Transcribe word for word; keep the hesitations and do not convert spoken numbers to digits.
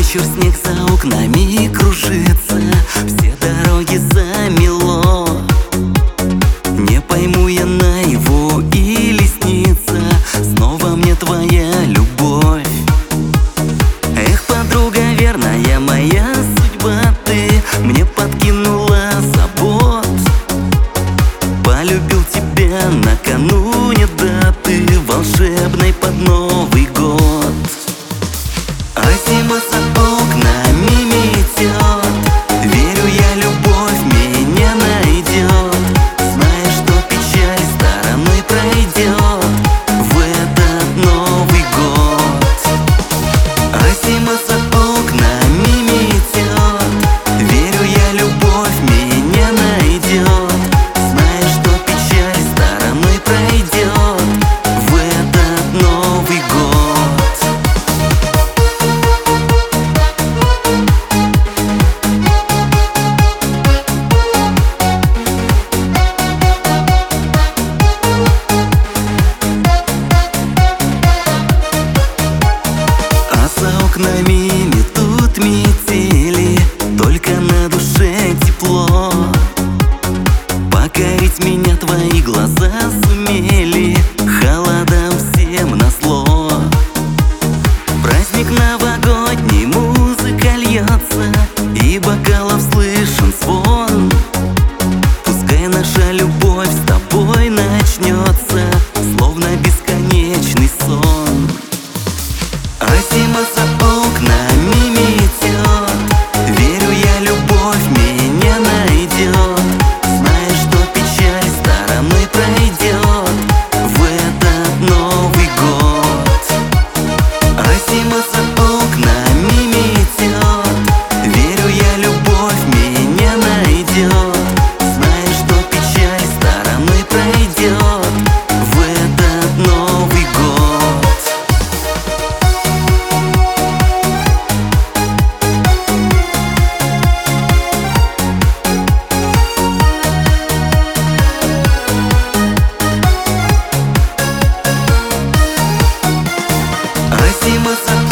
вечер, снег за окнами кружится, все дороги замело. Не пойму я, наяву или снится снова мне твоя любовь. Эх, подруга верная, моя судьба, ты мне подкинула забот. Полюбил тебя накануне даты волшебной под Новый год. А зима за окнами метет, верю я, любовь меня найдет, зная, что печаль стороной пройдет в этот Новый год. А зима за окнами метет, верю я, любовь меня найдет, зная, что печаль стороной пройдет в этот Новый год. За окнами метут метели, только на душе тепло. Покорить меня твои глаза сумели, холодам всем назло. Праздник новогодний, музыка льется, и бокалов слышен звон. Пускай наша любовь с тобой начнется, словно бесконечный сон. А зима за окнами метет, верю я, любовь меня найдет, зная, что печаль стороной пройдет в этот Новый год. А зима за окнами метет, верю я, любовь меня найдет, зная, что печаль стороной пройдет в этот Новый год. Зима за